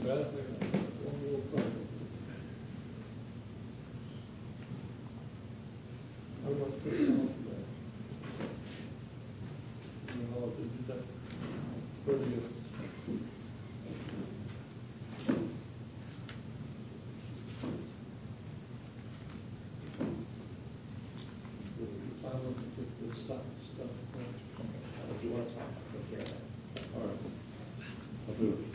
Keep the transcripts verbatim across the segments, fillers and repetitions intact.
Well, one more thing. I'm going to put it on today. And I'll do that for you. I'm going to put this stuff. If you want to talk, I'll take care of that. All right. I'll do it.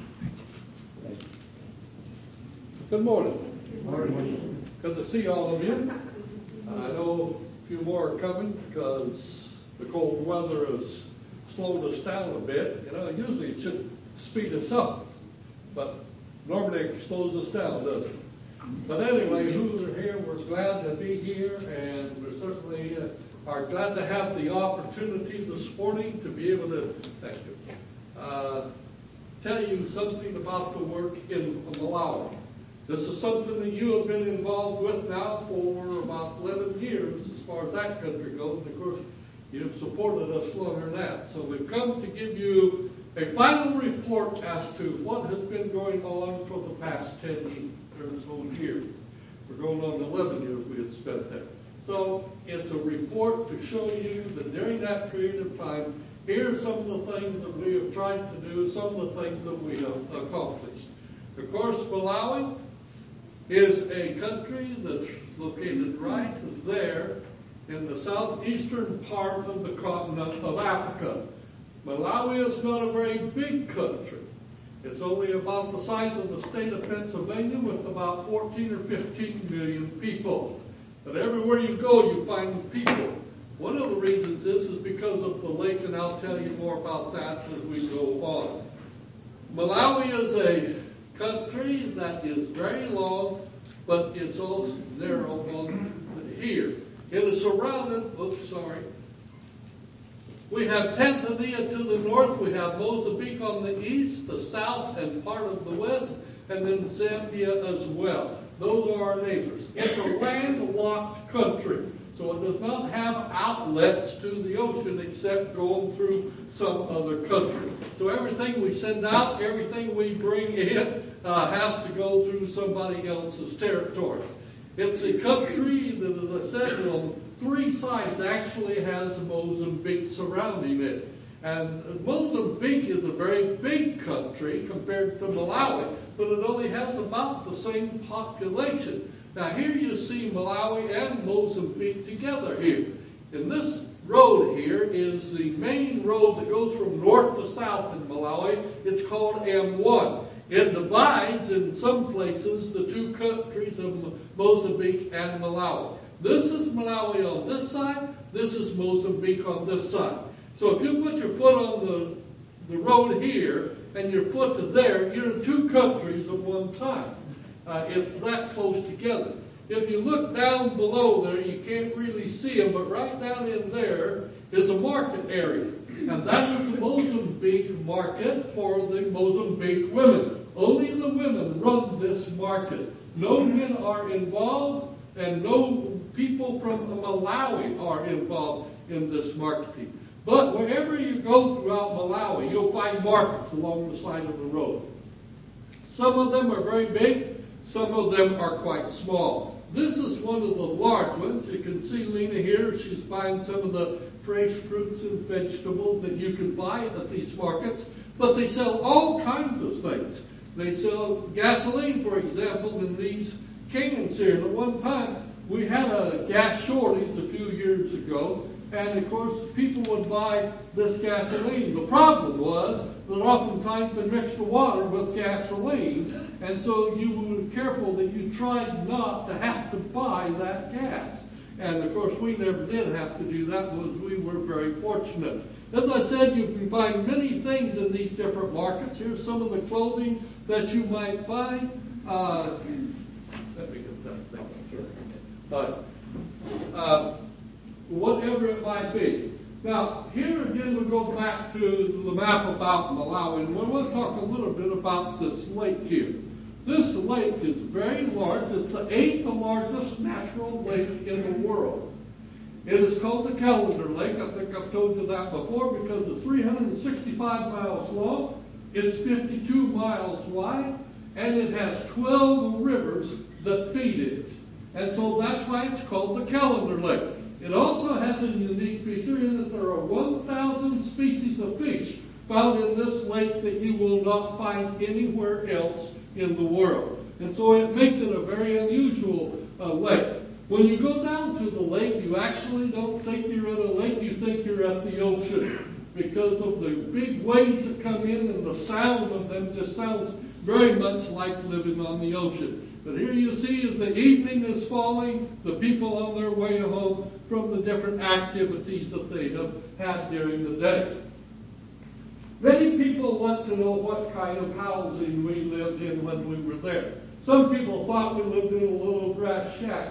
Thank you. Good morning. Good morning. Good to see all of you. I know a few more are coming because the cold weather has slowed us down a bit. You know, usually it should speed us up, but normally it slows us down, doesn't it? But anyway, who are here, we're glad to be here, and we certainly uh, are glad to have the opportunity this morning to be able to, thank you, uh, tell you something about the work in Malawi. This is something that you have been involved with now for about eleven years as far as that country goes. And of course, you've supported us longer than that. So we've come to give you a final report as to what has been going on for the past ten years. Or so years. We're going on eleven years we had spent there. So it's a report to show you that during that period of time, here are some of the things that we have tried to do, some of the things that we have accomplished. Of course, Malawi is a country that's located right there in the southeastern part of the continent of Africa. Malawi is not a very big country. It's only about the size of the state of Pennsylvania with about fourteen or fifteen million people. But everywhere you go, you find people. One of the reasons is, is because of the lake, and I'll tell you more about that as we go on. Malawi is a country that is very long, but it's also narrow on here. It is surrounded, oops, sorry. We have Tanzania to the north, we have Mozambique on the east, the south, and part of the west, and then Zambia as well. Those are our neighbors. It's a landlocked country, so it does not have outlets to the ocean except going through some other country. So everything we send out, everything we bring in, uh, has to go through somebody else's territory. It's a country that, as I said, on three sides actually has Mozambique surrounding it. And Mozambique is a very big country compared to Malawi, but it only has about the same population. Now here you see Malawi and Mozambique together here. And this road here is the main road that goes from north to south in Malawi. It's called M one. It divides in some places the two countries of Mozambique and Malawi. This is Malawi on this side, this is Mozambique on this side. So if you put your foot on the, the road here and your foot there, you're in two countries at one time. Uh, it's that close together. If you look down below there, you can't really see them, but right down in there is a market area. And that is the Mozambique market for the Mozambique women. Only the women run this market. No men are involved, and no people from Malawi are involved in this marketing. But wherever you go throughout Malawi, you'll find markets along the side of the road. Some of them are very big, some of them are quite small. This is one of the large ones. You can see Lena here. She's buying some of the fresh fruits and vegetables that you can buy at these markets. But they sell all kinds of things. They sell gasoline, for example, in these cans here. And at one time, we had a gas shortage a few years ago. And of course, people would buy this gasoline. The problem was that oftentimes they mixed the water with gasoline. And so you were careful that you tried not to have to buy that gas. And of course, we never did have to do that because we were very fortunate. As I said, you can find many things in these different markets. Here's some of the clothing that you might find. Uh, let me get that thing. But, uh, whatever it might be. Now, here again we go back to the map about Malawi, and we want to talk a little bit about this lake here. This lake is very large. It's the eighth largest natural lake in the world. It is called the Calendar Lake. I think I've told you that before because it's three hundred sixty-five miles long, It's fifty-two miles wide, and it has twelve rivers that feed it. And so that's why it's called the Calendar Lake. It also has a unique feature in that there are one thousand species of fish found in this lake that you will not find anywhere else in the world. And so it makes it a very unusual uh, lake. When you go down to the lake, you actually don't think you're at a lake, you think you're at the ocean. Because of the big waves that come in and the sound of them just sounds very much like living on the ocean. But here you see as the evening is falling, the people on their way home from the different activities that they have had during the day. Many people want to know what kind of housing we lived in when we were there. Some people thought we lived in a little grass shack,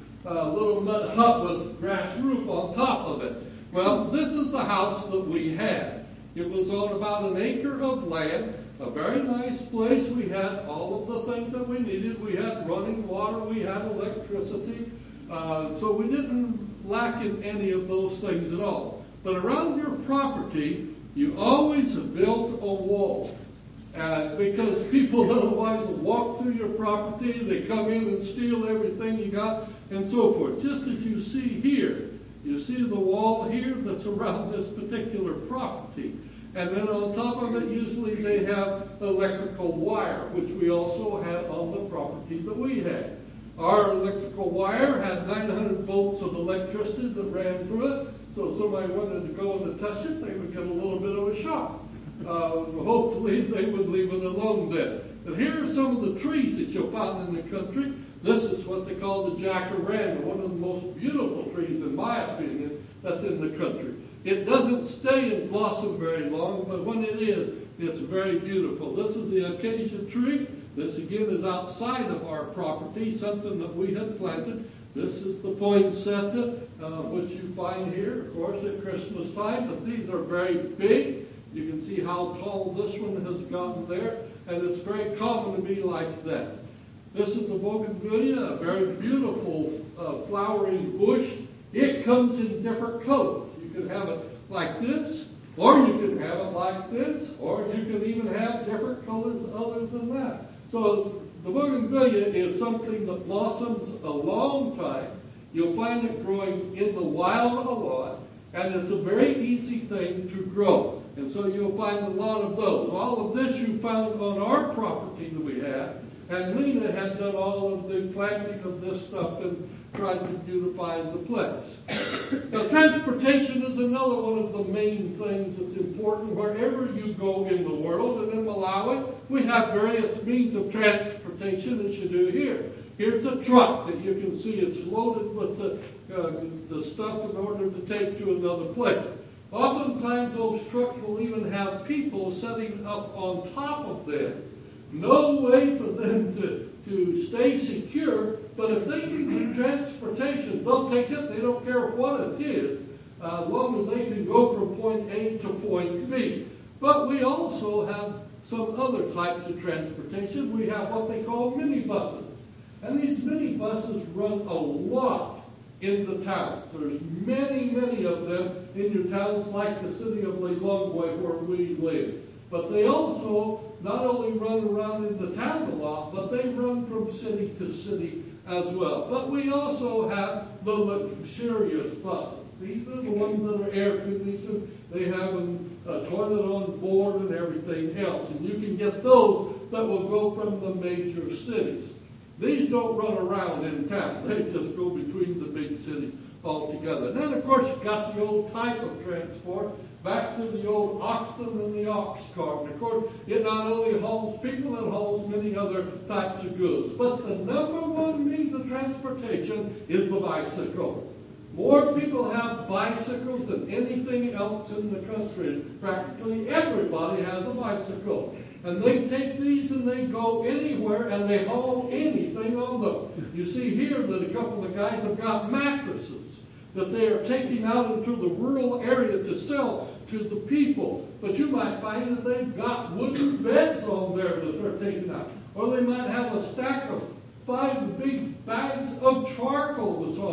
a little mud hut with grass roof on top of it. Well, this is the house that we had. It was on about an acre of land, a very nice place. We had all of the things that we needed. We had running water, we had electricity, uh, so we didn't lack in any of those things at all. But around your property, you always built a wall. Uh, because people otherwise will walk through your property, they come in and steal everything you got, and so forth. Just as you see here, you see the wall here that's around this particular property. And then on top of it, usually they have electrical wire, which we also had on the property that we had. Our electrical wire had nine hundred volts of electricity that ran through it, so if somebody wanted to go and touch it, they would get a little bit of a shock. Uh, hopefully they would leave it alone then. But here are some of the trees that you'll find in the country. This is what they call the jacaranda, one of the most beautiful trees, in my opinion, that's in the country. It doesn't stay in blossom very long, but when it is, it's very beautiful. This is the acacia tree. This again is outside of our property, something that we had planted. This is the poinsettia, uh, which you find here, of course, at Christmas time, but these are very big. You can see how tall this one has gotten there, and it's very common to be like that. This is the bougainvillea, a very beautiful uh, flowering bush. It comes in different colors. You can have it like this, or you can have it like this, or you can even have different colors other than that. So the bougainvillea is something that blossoms a long time. You'll find it growing in the wild a lot, and it's a very easy thing to grow. And so you'll find a lot of those. All of this you found on our property that we had, and Lena had done all of the planting of this stuff and tried to beautify the place. Now, transportation is another one of the main things that's important wherever you go in the world. And in Malawi, we have various means of transportation as you do here. Here's a truck that you can see. It's loaded with the, uh, the stuff in order to take to another place. Oftentimes, those trucks will even have people sitting up on top of them. No way for them to, to stay secure, but if they can get transportation, they'll take it. They don't care what it is, uh, as long as they can go from point A to point B. But we also have some other types of transportation. We have what they call minibuses. And these minibuses run a lot in the town. There's many, many of them in your towns like the city of Lilongwe where we live. But they also not only run around in the town a lot, but they run from city to city as well. But we also have the luxurious buses. These are the ones that are air conditioned. They have a toilet on board and everything else. And you can get those that will go from the major cities. These don't run around in town. They just go between the big cities altogether. And then, of course, you've got the old type of transport, back to the old oxen and the ox cart. And, of course, it not only hauls people, it hauls many other types of goods. But the number one means of transportation is the bicycle. More people have bicycles than anything else in the country. Practically everybody has a bicycle. And they take these and they go anywhere and they haul anything on them. You see here that a couple of guys have got mattresses that they are taking out into the rural area to sell to the people. But you might find that they've got wooden beds on there that they're taking out. Or they might have a stack of five big bags of charcoal that's on it.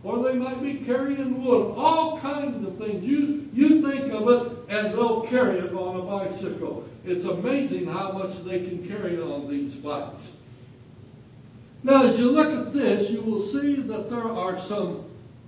or they might be carrying wood, all kinds of things. You, you think of it, and they'll carry it on a bicycle. It's amazing how much they can carry on these bikes. Now, as you look at this, you will see that there are some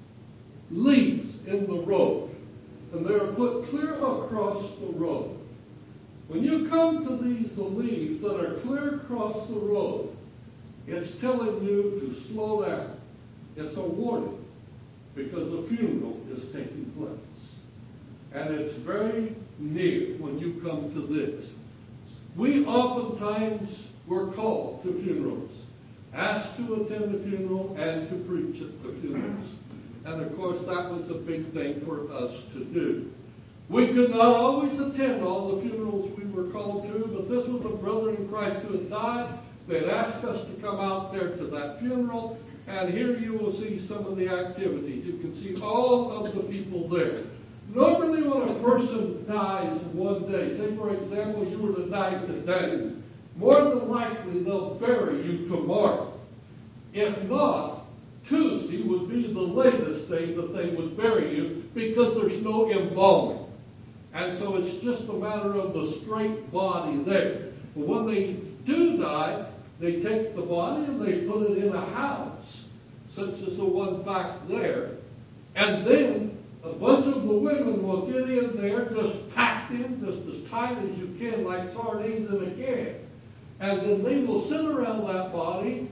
leaves in the road, and they are put clear across the road. When you come to these leaves that are clear across the road, it's telling you to slow down. It's a warning, because the funeral is taking place. And it's very near when you come to this. We oftentimes were called to funerals, asked to attend the funeral and to preach at the funerals. And of course, that was a big thing for us to do. We could not always attend all the funerals we were called to, but this was a brother in Christ who had died. They'd asked us to come out there to that funeral, and here you will see some of the activities. You can see all of the people there. Normally when a person dies one day, say for example you were to die today, more than likely they'll bury you tomorrow. If not, Tuesday would be the latest day that they would bury you, because there's no embalming. And so it's just a matter of the straight body there. But when they do die, they take the body and they put it in a house, such as the one back there. And then a bunch of the women will get in there, just packed in, just as tight as you can, like sardines in a can. And then they will sit around that body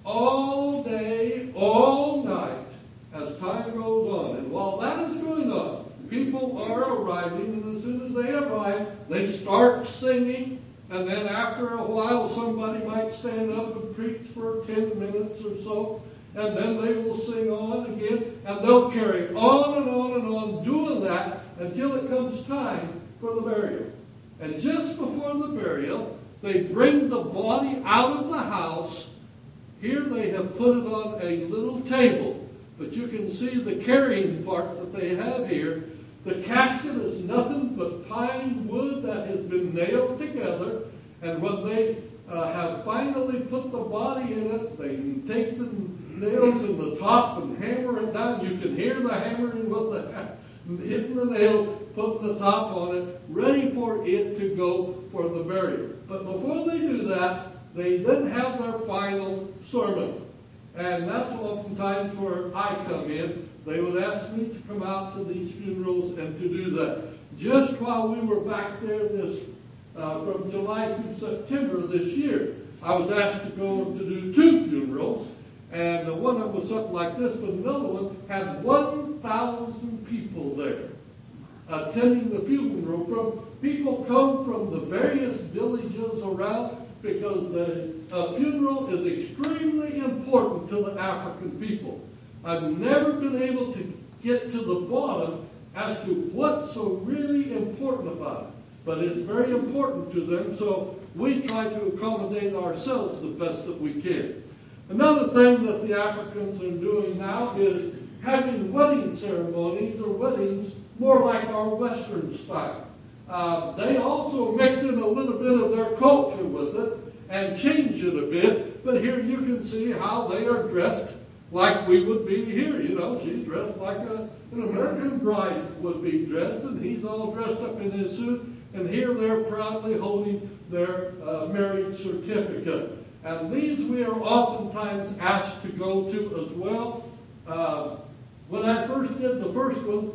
all day, all night, as time goes on. And while that is going on, people are arriving, and as soon as they arrive, they start singing, and then after a while somebody might stand up and preach for ten minutes or so, and then they will sing on again, and they'll carry on and on and on doing that until it comes time for the burial. And just before the burial, they bring the body out of the house. Here they have put it on a little table, but you can see the carrying part that they have here. The casket is nothing but pine wood that has been nailed together, and when they uh, have finally put the body in it, they take the nails in the top and hammer it down. You can hear the hammering with the hitting the nail, putting the top on it, ready for it to go for the burial. But before they do that, they then have their final sermon. And that's oftentimes where I come in. They would ask me to come out to these funerals and to do that. Just while we were back there this uh, from July through September this year, I was asked to go to do two funerals. And the one that was something like this, but another one had one thousand people there attending the funeral. From people come from the various villages around, because the uh, funeral is extremely important to the African people. I've never been able to get to the bottom as to what's so really important about it. But it's very important to them, so we try to accommodate ourselves the best that we can. Another thing that the Africans are doing now is having wedding ceremonies or weddings more like our Western style. Uh, they also mix in a little bit of their culture with it and change it a bit, but here you can see how they are dressed like we would be here. You know, she's dressed like a, an American bride would be dressed, and he's all dressed up in his suit, and here they're proudly holding their uh, marriage certificate. And these we are oftentimes asked to go to as well. Uh, when I first did the first one,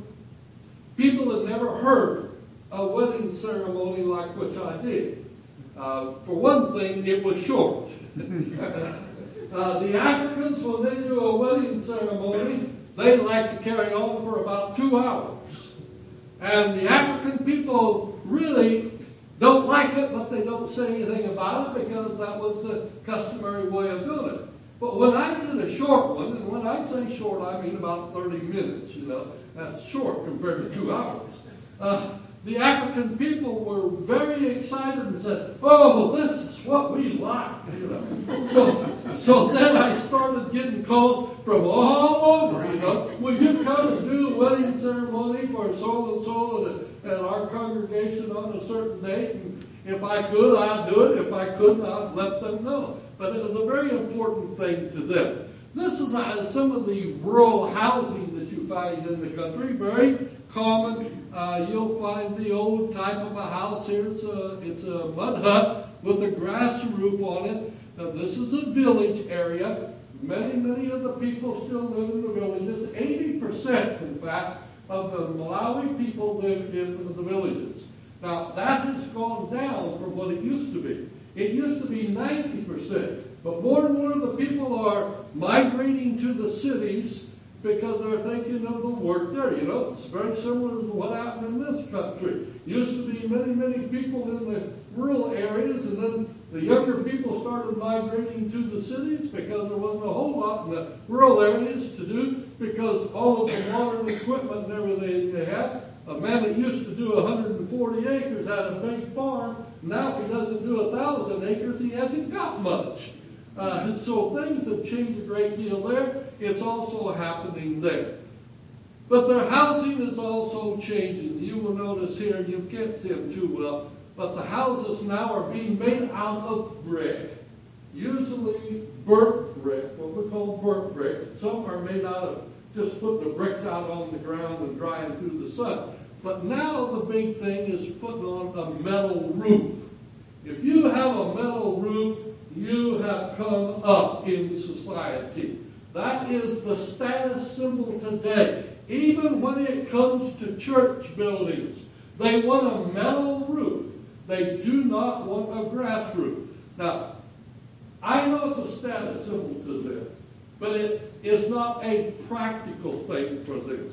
people had never heard a wedding ceremony like which I did. Uh, for one thing, it was short. uh, the Africans, when they do a wedding ceremony, they like to carry on for about two hours. And the African people really don't like it, but they don't say anything about it because that was the customary way of doing it. But when I did a short one, and when I say short, I mean about thirty minutes, you know, that's short compared to two hours. Uh, the African people were very excited and said, "Oh, this is what we like," you know. So, so then I started getting calls from all over, you know. "Will you come and do a wedding ceremony for so and so at, at our congregation on a certain date?" And if I could, I'd do it. If I couldn't, I'd let them know. But it was a very important thing to them. This is uh, some of the rural housing that you find in the country. Very common. Uh, you'll find the old type of a house here. It's a, it's a mud hut with a grass roof on it. Now, this is a village area. Many, many of the people still live in the villages. eighty percent, in fact, of the Malawi people live in the villages. Now, that has gone down from what it used to be. It used to be ninety percent. But more and more of the people are migrating to the cities because they're thinking of the work there. You know, it's very similar to what happened in this country. Used to be many, many people in the rural areas, and then the younger people started migrating to the cities because there wasn't a whole lot in the rural areas to do because all of the modern equipment and everything they had. A man that used to do one hundred forty acres had a big farm. Now if he doesn't do one thousand acres, he hasn't got much. Uh, and so things have changed a great deal there. It's also happening there. But their housing is also changing. You will notice here, you can't see them too well, but the houses now are being made out of brick. Usually burnt brick, what we call burnt brick. Some are made out of just put the bricks out on the ground and drying through the sun. But now the big thing is putting on a metal roof. If you have a metal roof, you have come up in society. That is the status symbol today. Even when it comes to church buildings, they want a metal roof. They do not want a grass roof. Now, I know it's a status symbol to them, but it is not a practical thing for them.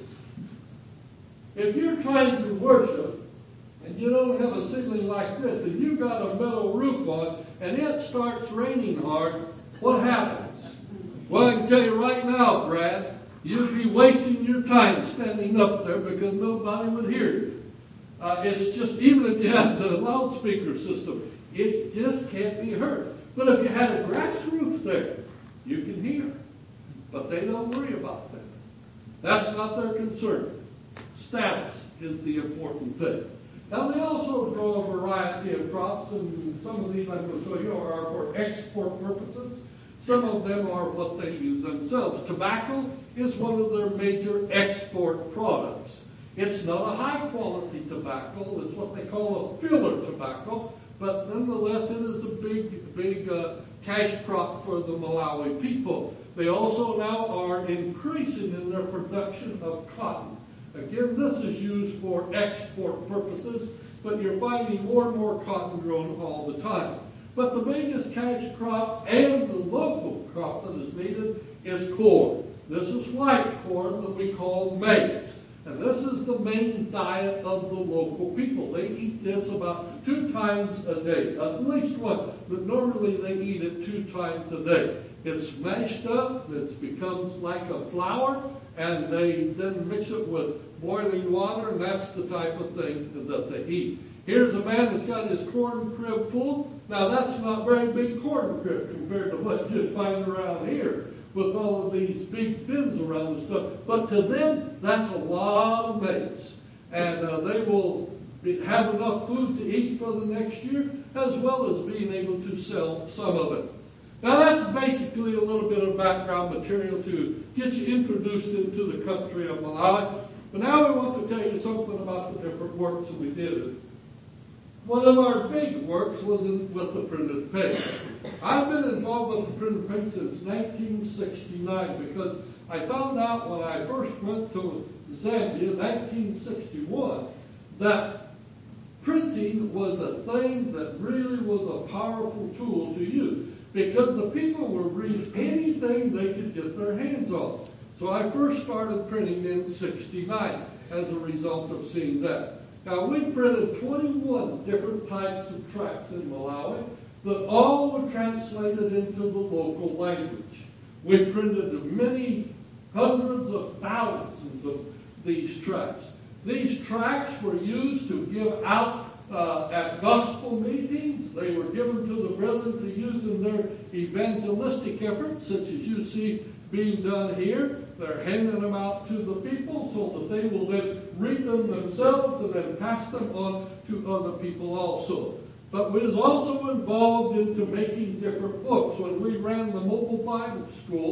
If you're trying to worship, and you don't have a ceiling like this, and you've got a metal roof on, and it starts raining hard, what happens? Well, I can tell you right now, Brad, you'd be wasting your time standing up there because nobody would hear you. Uh, it's just, even if you had the loudspeaker system, it just can't be heard. But if you had a grass roof there, you can hear. But they don't worry about that. That's not their concern. Status is the important thing. Now, they also grow a variety of crops, and some of these I'm going to show you are for export purposes. Some of them are what they use themselves. Tobacco is one of their major export products. It's not a high-quality tobacco. It's what they call a filler tobacco, but nonetheless, it is a big, big uh, cash crop for the Malawi people. They also now are increasing in their production of cotton. Again, this is used for export purposes, but you're finding more and more cotton grown all the time. But the biggest cash crop and the local crop that is needed is corn. This is white corn that we call maize. And this is the main diet of the local people. They eat this about two times a day, at least one, but normally they eat it two times a day. It's mashed up, it becomes like a flour, and they then mix it with boiling water, and that's the type of thing that they eat. Here's a man that's got his corn crib full. Now that's not very big corn crib compared to what you'd find around here with all of these big bins around the stuff. But to them, that's a lot of maize. And uh, they will be, have enough food to eat for the next year, as well as being able to sell some of it. Now that's basically a little bit of background material to get you introduced into the country of Malawi. But now we want to tell you something about the different works that we did. One of our big works was in, with the printed page. I've been involved with the printed page since nineteen sixty-nine because I found out when I first went to Zambia in nineteen sixty-one that printing was a thing that really was a powerful tool to use because the people would read anything they could get their hands on. So I first started printing in sixty-nine as a result of seeing that. Now, we printed twenty-one different types of tracts in Malawi that all were translated into the local language. We printed many hundreds of thousands of these tracts. These tracts were used to give out uh, at gospel meetings. They were given to the brethren to use in their evangelistic efforts, such as you see being done here. They're handing them out to the people so that they will then read them themselves and then pass them on to other people also. But we was also involved into making different books. When we ran the mobile Bible school,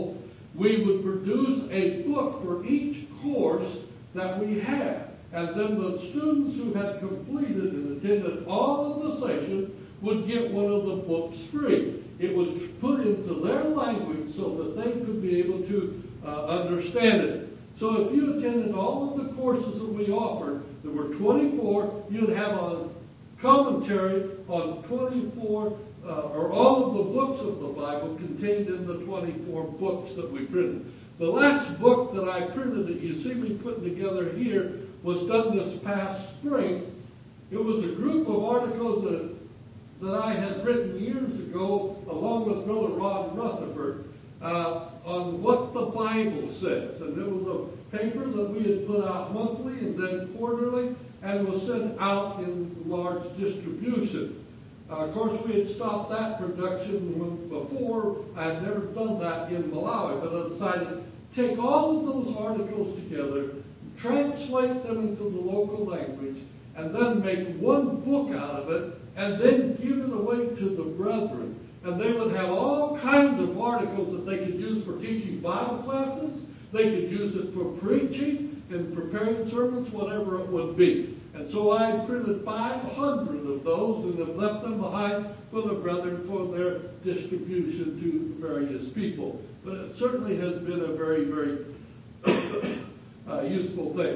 we would produce a book for each course that we had. And then the students who had completed and attended all of the sessions would get one of the books free. It was put into their language so that they could be able to uh, understand it. So if you attended all of the courses that we offered, there were twenty-four, you'd have a commentary on twenty-four, uh, or all of the books of the Bible contained in the twenty-four books that we printed. The last book that I printed that you see me putting together here was done this past spring. It was a group of articles that, that I had written years ago along with Brother Rod Rutherford uh, on what the Bible says. And it was a paper that we had put out monthly and then quarterly and was sent out in large distribution. Uh, of course, we had stopped that production when, before. I had never done that in Malawi, but I decided to take all of those articles together, translate them into the local language, and then make one book out of it, and then give it away to the brethren. And they would have all kinds of articles that they could use for teaching Bible classes. They could use it for preaching and preparing sermons, whatever it would be. And so I printed five hundred of those and have left them behind for the brethren for their distribution to various people. But it certainly has been a very, very uh, useful thing.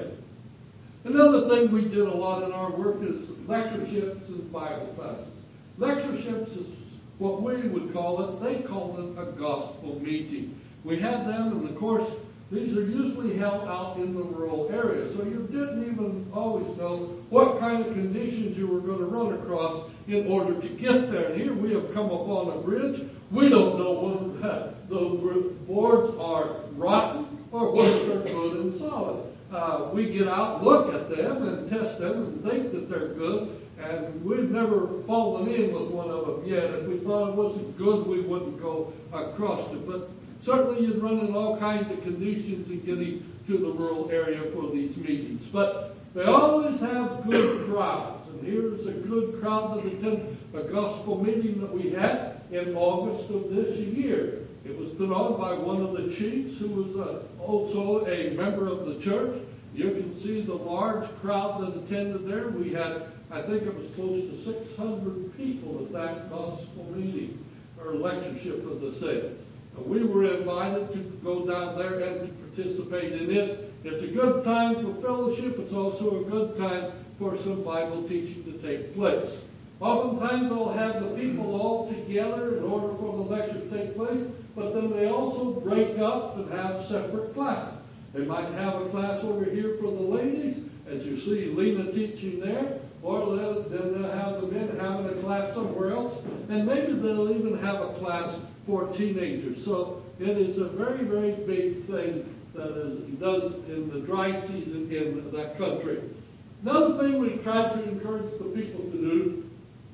Another thing we did a lot in our work is lectureships and Bible classes. Lectureships is what we would call it. They called it a gospel meeting. We had them, and of course, these are usually held out in the rural area, so you didn't even always know what kind of conditions you were going to run across in order to get there. And here we have come upon a bridge. We don't know whether the boards are rotten or whether they're good and solid. Uh, we get out, look at them, and test them, and think that they're good. And we've never fallen in with one of them yet. If we thought it wasn't good, we wouldn't go across it. But certainly you'd run in all kinds of conditions in getting to the rural area for these meetings. But they always have good crowds. And here's a good crowd that attended a gospel meeting that we had in August of this year. It was put on by one of the chiefs who was uh, also a member of the church. You can see the large crowd that attended there. We had, I think it was close to six hundred people at that gospel meeting, or lectureship, as I said. We were invited to go down there and to participate in it. It's a good time for fellowship. It's also a good time for some Bible teaching to take place. Oftentimes they'll have the people all together in order for the lecture to take place, but then they also break up and have separate classes. They might have a class over here for the ladies, as you see Lena teaching there, or then they'll have the men having a class somewhere else, and maybe they'll even have a class for teenagers. So it is a very, very big thing that is does in the dry season in that country. Another thing we try to encourage the people to do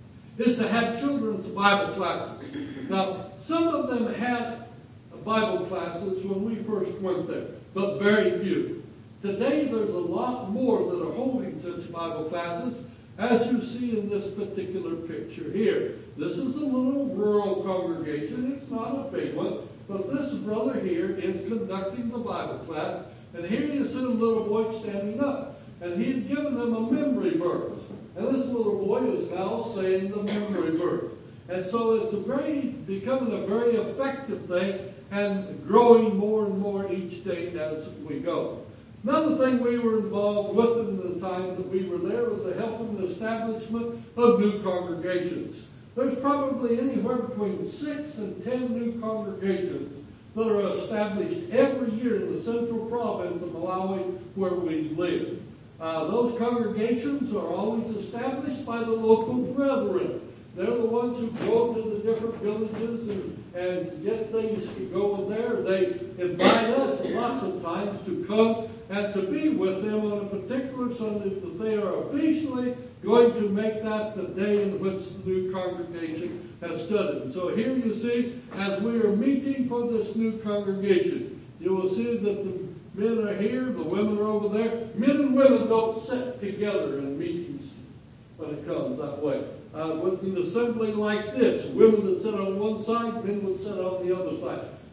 is to have children's Bible classes. Now, some of them had Bible classes when we first went there, but very few. Today, there's a lot more that are holding such Bible classes, as you see in this particular picture here. This is a little rural congregation. It's not a big one, but this brother here is conducting the Bible class, and here you see a little boy standing up, and he had given them a memory verse. And this little boy is now saying the memory verse. And so it's a very, becoming a very effective thing and growing more and more each day as we go. Another thing we were involved with in the time that we were there was the help in the establishment of new congregations. There's probably anywhere between six and ten new congregations that are established every year in the central province of Malawi where we live. Uh, those congregations are always established by the local brethren. They're the ones who go to the different villages and, and get things to go in there. They invite us lots of times to come and to be with them on a particular Sunday that they are officially going to make that the day in which the new congregation has studied. So here you see, as we are meeting for this new congregation, you will see that the men are here, the women are over there. Men and women don't sit together in meetings when it comes that way. Uh, with an assembly like this, women that sit on one side, men would sit on the other side.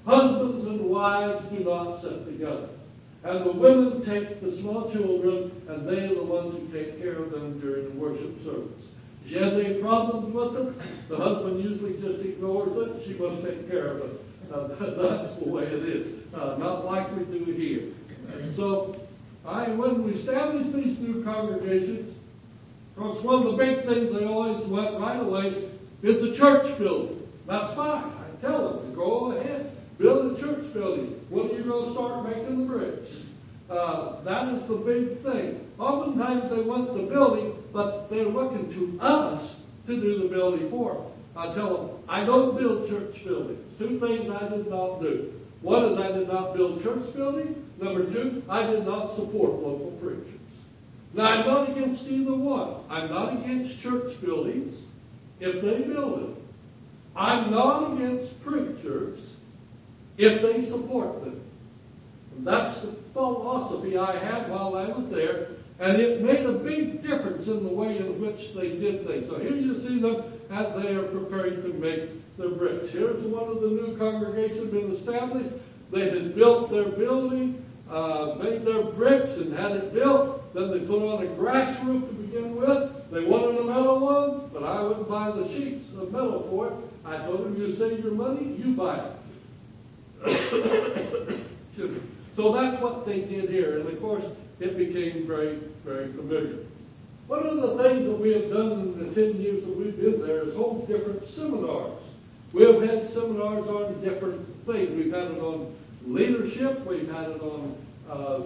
Husbands and wives do not sit together. And the women take the small children, and they are the ones who take care of them during the worship service. She has any problems with it, the husband usually just ignores it. She must take care of it. Uh, that's the way it is. Uh, not likely to here. And so, I, when we established these new congregations, of course, one of the big things they always went right away is a church building. That's fine. I tell them to go ahead, build a church building. When are you going to start making the bricks? Uh, that is the big thing. Oftentimes they want the building, but they're looking to us to do the building for them. I tell them, I don't build church buildings. Two things I did not do. One is I did not build church buildings. Number two, I did not support local preachers. Now, I'm not against either one. I'm not against church buildings if they build it. I'm not against preachers if they support them. And that's the philosophy I had while I was there, and it made a big difference in the way in which they did things. So here you see them as they are preparing to make their bricks. Here's one of the new congregations been established. They had built their building, uh, made their bricks, and had it built. Then they put on a grass roof to begin with. They wanted a metal one, but I wouldn't buy the sheets of metal for it. I told them, you save your money, you buy it. So that's what they did here. And of course, it became very, very familiar. One of the things that we have done in the ten years that we've been there is hold different seminars. We have had seminars on different things. We've had it on leadership. We've had it on uh,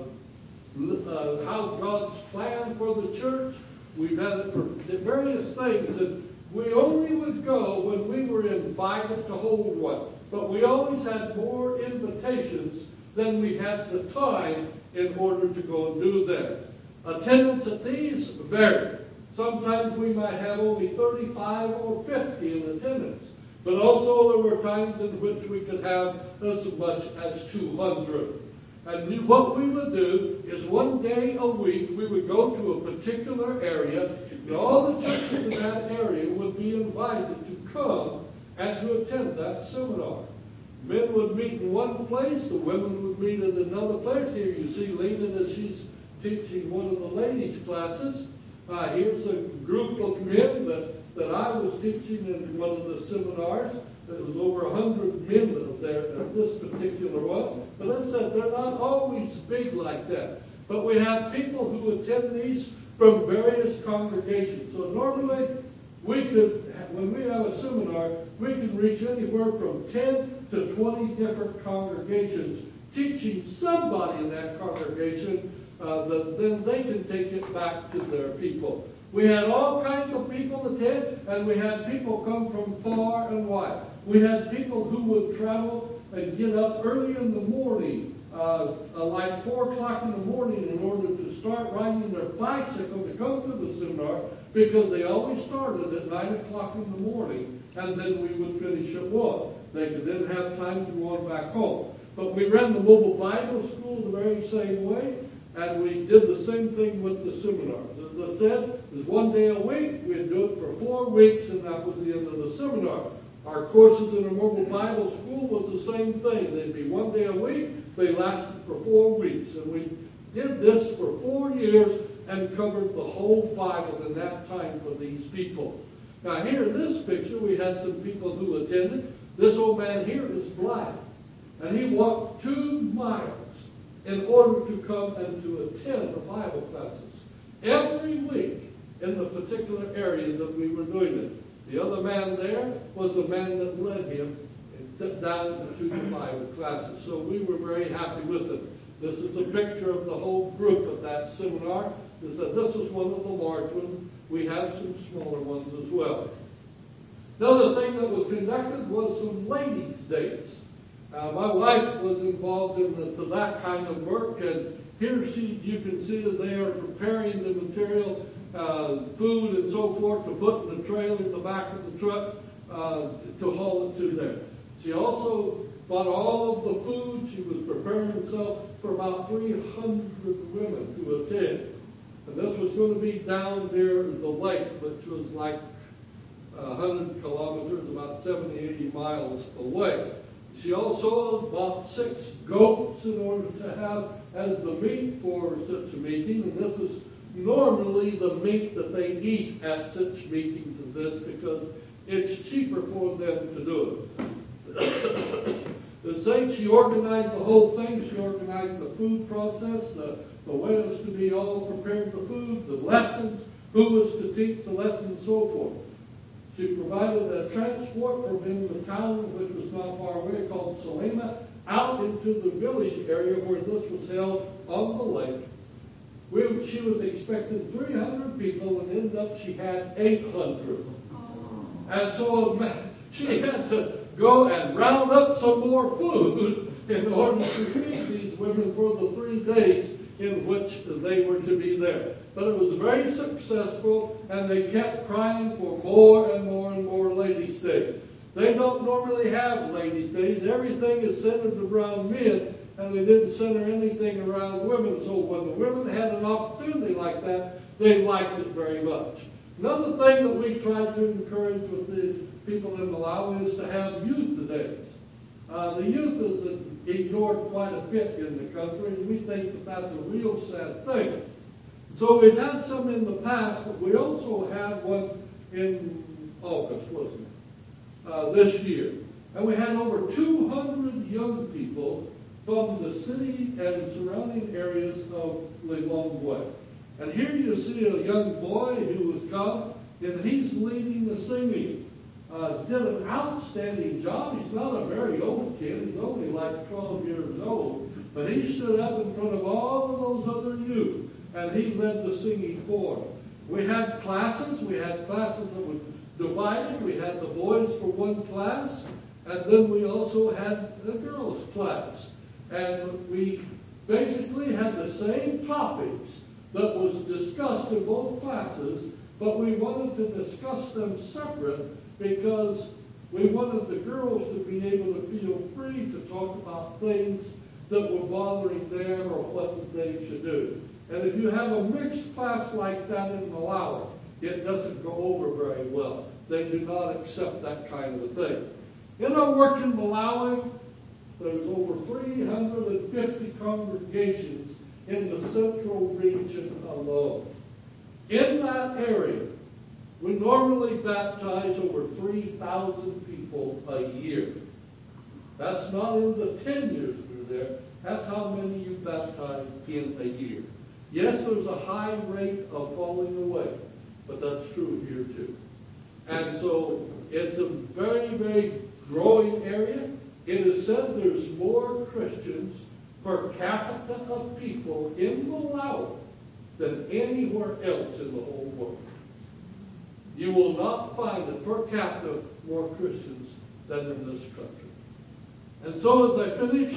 uh, how God's plan for the church. We've had it for various things. And we only would go when we were invited to hold one. But we always had more invitations than we had the time in order to go and do them. Attendance at these varied. Sometimes we might have only thirty-five or fifty in attendance. But also there were times in which we could have as much as two hundred. And what we would do is one day a week we would go to a particular area, and all the churches in that area would be invited to come and to attend that seminar. Men would meet in one place, the women would meet in another place. Here you see Lena as she's teaching one of the ladies' classes. Uh, here's a group of men that, that I was teaching in one of the seminars. There was over a hundred men that were there at this particular one. But as I said, they're not always big like that. But we have people who attend these from various congregations. So normally, we could, when we have a seminar, we can reach anywhere from ten to twenty different congregations, teaching somebody in that congregation uh, that then they can take it back to their people. We had all kinds of people attend, and we had people come from far and wide. We had people who would travel and get up early in the morning, uh, uh, like four o'clock in the morning, in order to start riding their bicycle to come to the seminar, because they always started at nine o'clock in the morning, and then we would finish at one. They could then have time to go on back home. But we ran the mobile Bible school the very same way, and we did the same thing with the seminars. As I said, it was one day a week. We'd do it for four weeks, and that was the end of the seminar. Our courses in the mobile Bible school was the same thing. They'd be one day a week. They lasted for four weeks. And we did this for four years and covered the whole Bible in that time for these people. Now here in this picture, we had some people who attended. This old man here is blind. And he walked two miles in order to come and to attend the Bible classes every week in the particular area that we were doing it. The other man there was the man that led him down to the Bible classes. So we were very happy with it. This is a picture of the whole group at that seminar. This is one of the large ones. We have some smaller ones as well. Another thing that was conducted was some ladies' dates. Uh, my wife was involved in the, that kind of work, and here she, you can see that they are preparing the material, uh, food and so forth, to put in the trailer in the back of the truck uh, to haul it to there. She also bought all of the food. She was preparing herself for about three hundred women to attend. And this was going to be down near the lake, which was like one hundred kilometers, about seventy, eighty miles away. She also bought six goats in order to have as the meat for such a meeting. And this is normally the meat that they eat at such meetings as this because it's cheaper for them to do it. The saint, she organized the whole thing. She organized the food process, the, the way it was to be all prepared the food, the lessons, who was to teach the lesson, and so forth. She provided a transport from in the town, which was not far away, called Salema, out into the village area where this was held on the lake. We, she was expecting three hundred people, and ended up she had eight hundred. And so she had to go and round up some more food in order to feed these women for the three days in which they were to be there. But it was very successful, and they kept crying for more and more and more ladies' days. They don't normally have ladies' days. Everything is centered around men, and they didn't center anything around women. So when the women had an opportunity like that, they liked it very much. Another thing that we try to encourage with the people in Malawi is to have youth days. Uh, the youth is ignored quite a bit in the country, and we think that that's a real sad thing. So we've had some in the past, but we also had one in August, wasn't it? Uh, this year. And we had over two hundred young people from the city and surrounding areas of Lilongwe. And here you see a young boy who has come, and he's leading the singing. Uh, did an outstanding job. He's not a very old kid. He's only like twelve years old. But he stood up in front of all of those other youth, and he led the singing for them. We had classes. We had classes that were divided. We had the boys for one class, and then we also had the girls' class. And we basically had the same topics that was discussed in both classes, but we wanted to discuss them separate because we wanted the girls to be able to feel free to talk about things that were bothering them or what they should do. And if you have a mixed class like that in Malawi, it doesn't go over very well. They do not accept that kind of a thing. In our work in Malawi, there's over three hundred fifty congregations in the central region alone. In that area, we normally baptize over three thousand people a year. That's not in the ten years we were there. That's how many you baptize in a year. Yes, there's a high rate of falling away, but that's true here too. And so it's a very, very growing area. It is said there's more Christians per capita of people in Malawi than anywhere else in the whole world. You will not find a per capita more Christians than in this country. And so as I finish,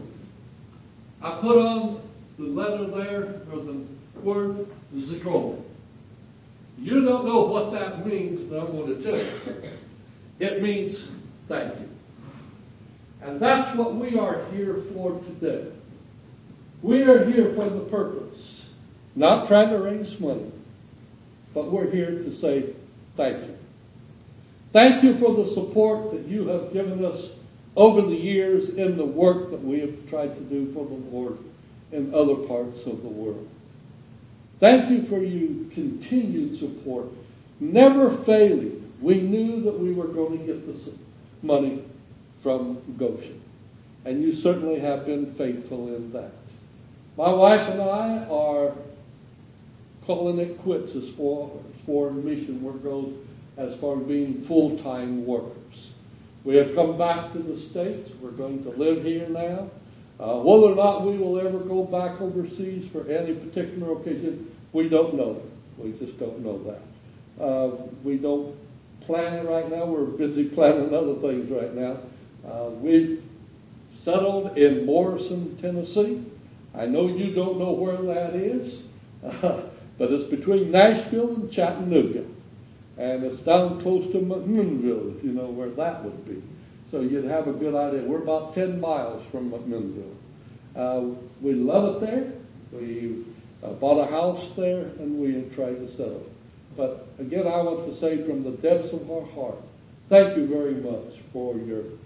I put on the letter there, or the word Zikoma. You don't know what that means, but I'm going to tell you. It means thank you. And that's what we are here for today. We are here for the purpose, not trying to raise money, but we're here to say thank you. Thank you for the support that you have given us over the years in the work that we have tried to do for the Lord in other parts of the world. Thank you for your continued support, never failing. We knew that we were going to get this money from Goshen, and you certainly have been faithful in that. My wife and I are calling it quits as far as foreign mission work goes, as far as being full-time workers. We have come back to the States. We're going to live here now. Uh, whether or not we will ever go back overseas for any particular occasion, we don't know. We just don't know that. Uh, we don't plan it right now. We're busy planning other things right now. Uh, we've settled in Morrison, Tennessee. I know you don't know where that is, uh, but it's between Nashville and Chattanooga. And it's down close to McMinnville, if you know where that would be. So you'd have a good idea. We're about ten miles from McMinnville. Uh, we love it there. We uh, bought a house there, and we have tried to settle. But again, I want to say from the depths of our heart, thank you very much for your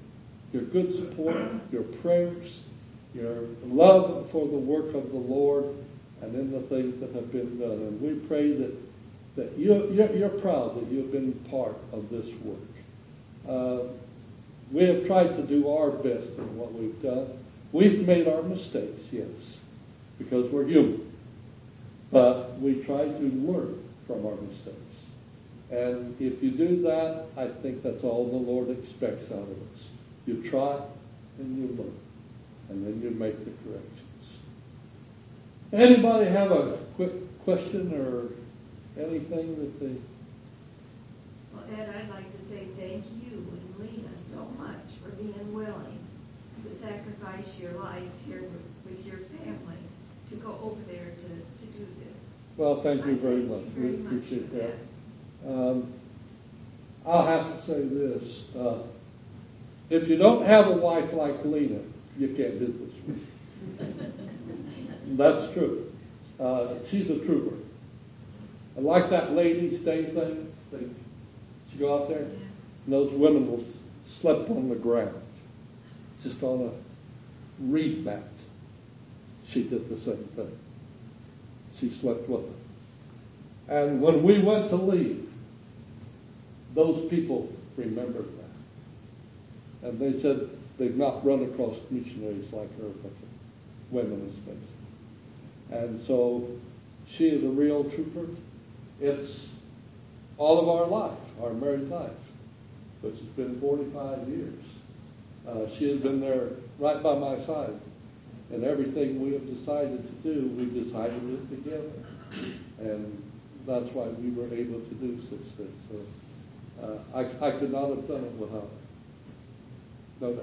your good support, your prayers, your love for the work of the Lord, and in the things that have been done. And we pray that, that you, you're, you're proud that you've been part of this work. Uh, we have tried to do our best in what we've done. We've made our mistakes, yes, because we're human. But we try to learn from our mistakes. And if you do that, I think that's all the Lord expects out of us. You try and you learn. And then you make the corrections. Anybody have a quick question or anything that they... Well, Ed, I'd like to say thank you and Lena so much for being willing to sacrifice your lives here with, with your family to go over there to, to do this. Well, thank you I very thank much. you very We much appreciate for that. Um, I'll have to say this. Uh, if you don't have a wife like Lena, you can't do this with her. That's true. Uh, she's a trooper. And like that lady stay thing, they, she go out there, and those women will s- slept on the ground, just on a reed mat. She did the same thing. She slept with them. And when we went to leave, those people remembered that. And they said they've not run across missionaries like her, but women especially. And so she is a real trooper. It's all of our life, our married life, which has been forty-five years. Uh, she has been there right by my side. And everything we have decided to do, we decided it together. And that's why we were able to do such things. So uh, I, I could not have done it without her. No doubt.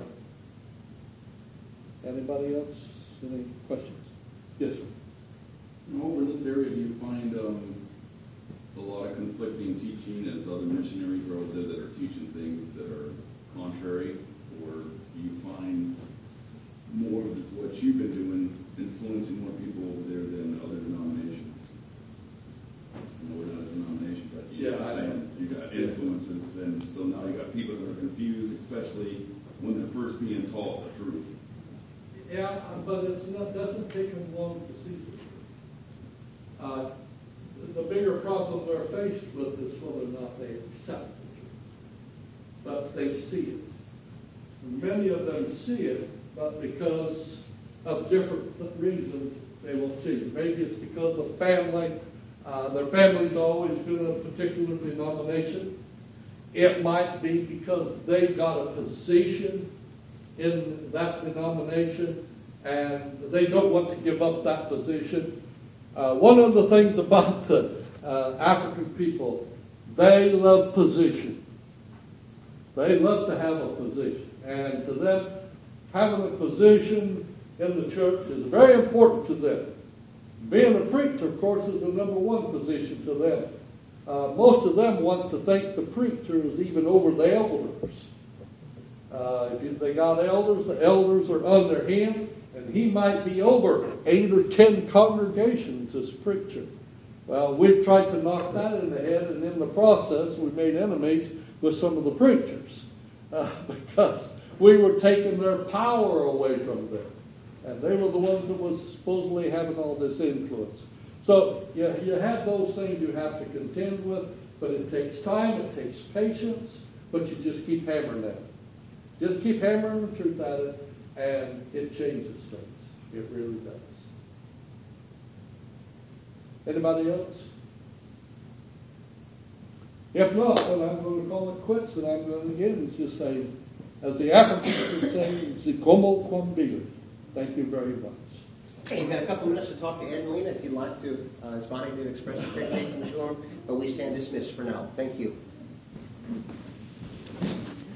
Anybody else? Any questions? Yes, sir. Over in this area, do you find um, a lot of conflicting teaching as other missionaries are out there that are teaching things that are contrary? Or do you find more of what you've been doing influencing more people over there than other denominations? No, we're not a denomination, but you know what I'm saying? You got influences, and so now you got people that are confused, especially when they're first being taught the truth. Yeah, but it's not, doesn't take them long to see the truth. Uh, the bigger problem they're faced with is whether or not they accept the truth. But they see it. And many of them see it, but because of different reasons, they won't see it. Maybe it's because of family. Uh, their family's always been a particular denomination. It might be because they got a position in that denomination, and they don't want to give up that position. Uh, one of the things about the uh, African people, they love position. They love to have a position. And to them, having a position in the church is very important to them. Being a preacher, of course, is the number one position to them. Uh, most of them want to think the preacher is even over the elders. Uh, if you, they got elders, the elders are under him, and he might be over eight or ten congregations as preacher. Well, we've tried to knock that in the head, and in the process, we made enemies with some of the preachers uh, because we were taking their power away from them, and they were the ones that was supposedly having all this influence. So you, you have those things you have to contend with, but it takes time, it takes patience, but you just keep hammering at it. Just keep hammering the truth at it, and it changes things. It really does. Anybody else? If not, then I'm going to call it quits, and I'm going to again just say, as the Africans would say, "Si como quambile." Thank you very much. Okay, you've got a couple minutes to talk to Ed and Lena if you'd like to. Uh, it's fine to express appreciation to them, but we stand dismissed for now. Thank you.